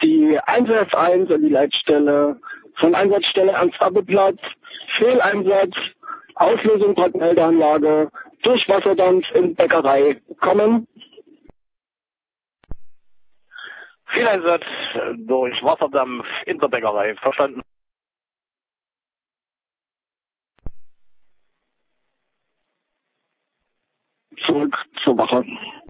die 1F1 an die Leitstelle von Einsatzstelle Ernst-Abbe-Platz, Fehleinsatz, Auslösung Brandmeldeanlage durch Wasserdampf in Bäckerei kommen. Fehleinsatz durch Wasserdampf in der Bäckerei. Verstanden. Zurück zur Wache.